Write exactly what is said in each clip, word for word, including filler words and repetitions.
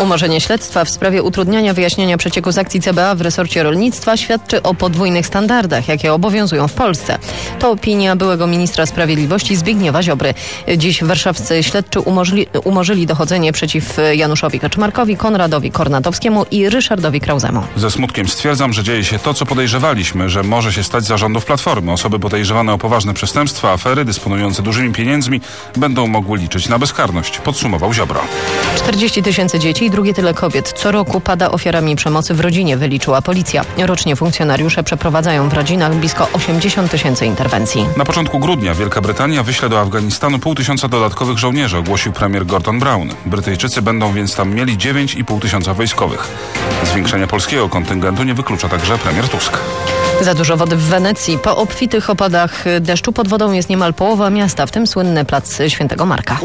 Umorzenie śledztwa w sprawie utrudniania wyjaśniania przecieku z akcji C B A w resorcie rolnictwa świadczy o podwójnych standardach, jakie obowiązują w Polsce. To opinia byłego ministra sprawiedliwości Zbigniewa Ziobry. Dziś warszawscy śledczy umorzyli, umorzyli dochodzenie przeciw Januszowi Kaczmarkowi, Konradowi Kornatowskiemu i Ryszardowi Krauzemu. Ze smutkiem stwierdzam, że dzieje się to, co podejrzewaliśmy, że może się stać za rządów Platformy. Osoby podejrzewane o poważne przestępstwa, afery, dysponujące dużymi pieniędzmi będą mogły liczyć na bezkarność, podsumował Ziobro. czterdzieści tysięcy dzieci i drugie tyle kobiet co roku pada ofiarami przemocy w rodzinie, wyliczyła policja. Rocznie funkcjonariusze przeprowadzają w rodzinach blisko osiemdziesiąt tysięcy interwencji. Na początku grudnia Wielka Brytania wyśle do Afganistanu pół tysiąca dodatkowych żołnierzy, ogłosił premier Gordon Brown. Brytyjczycy będą więc tam mieli dziewięć i pół tysiąca wojskowych. Zwiększenia polskiego kontyngentu nie wyklucza także premier Tusk. Za dużo wody w Wenecji. Po obfitych opadach deszczu pod wodą jest niemal połowa miasta, w tym słynny plac Świętego Marka.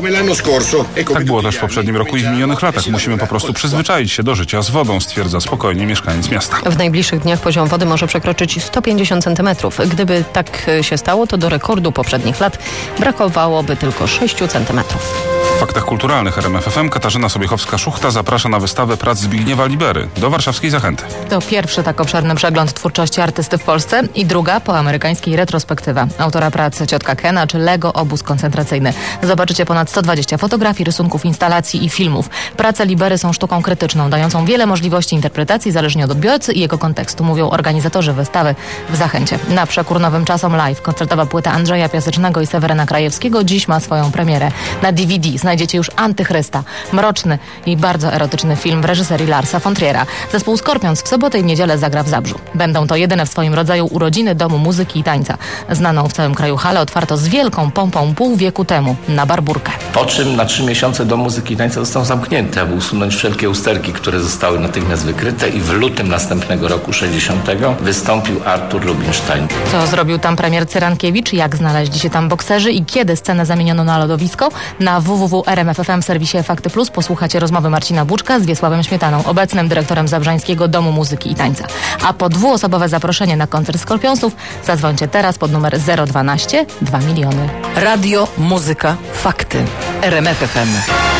Tak było też w poprzednim roku i w minionych latach. Musimy po prostu przyzwyczaić się do życia z wodą, stwierdza spokojnie mieszkaniec miasta. W najbliższych dniach poziom wody może przekroczyć sto pięćdziesiąt centymetrów. Gdyby tak się stało, to do rekordu poprzednich lat brakowałoby tylko sześć centymetrów. W faktach kulturalnych R M F F M Katarzyna Sobiechowska-Szuchta zaprasza na wystawę prac Zbigniewa Libery do warszawskiej Zachęty. To pierwszy tak obszerny przegląd twórczości artysty w Polsce i druga po amerykańskiej retrospektywa. Autora pracy Ciotka Kena czy Lego obóz koncentracyjny. Zobaczycie ponad sto dwadzieścia fotografii, rysunków, instalacji i filmów. Prace Libery są sztuką krytyczną, dającą wiele możliwości interpretacji zależnie od odbiorcy i jego kontekstu, mówią organizatorzy wystawy w Zachęcie. Na przekór nowym czasom live koncertowa płyta Andrzeja Piasecznego i Seweryna Krajewskiego dziś ma swoją premierę. Na D V D znajdziecie już Antychrysta, mroczny i bardzo erotyczny film w reżyserii Larsa von Triera. Zespół Skorpions w sobotę i w niedzielę zagra w Zabrzu. Będą to jedyne w swoim rodzaju urodziny Domu Muzyki i Tańca. Znaną w całym kraju halę otwarto z wielką pompą pół wieku temu na Barburkę. Po czym na trzy miesiące Dom Muzyki i Tańca został zamknięty, aby usunąć wszelkie usterki, które zostały natychmiast wykryte, i w lutym następnego roku sześćdziesiątego wystąpił Artur Rubinstein. Co zrobił tam premier Cyrankiewicz, jak znaleźli się tam bokserzy i kiedy scenę zamieniono na lodowisko? Na w w w kropka r m f f m w serwisie Fakty Plus posłuchacie rozmowy Marcina Buczka z Wiesławem Śmietaną, obecnym dyrektorem Zabrzańskiego Domu Muzyki i Tańca. A po dwuosobowe zaproszenie na koncert Skorpionsów zadzwońcie teraz pod numer zero dwanaście dwa miliony. Radio, muzyka, fakty. R M F F M.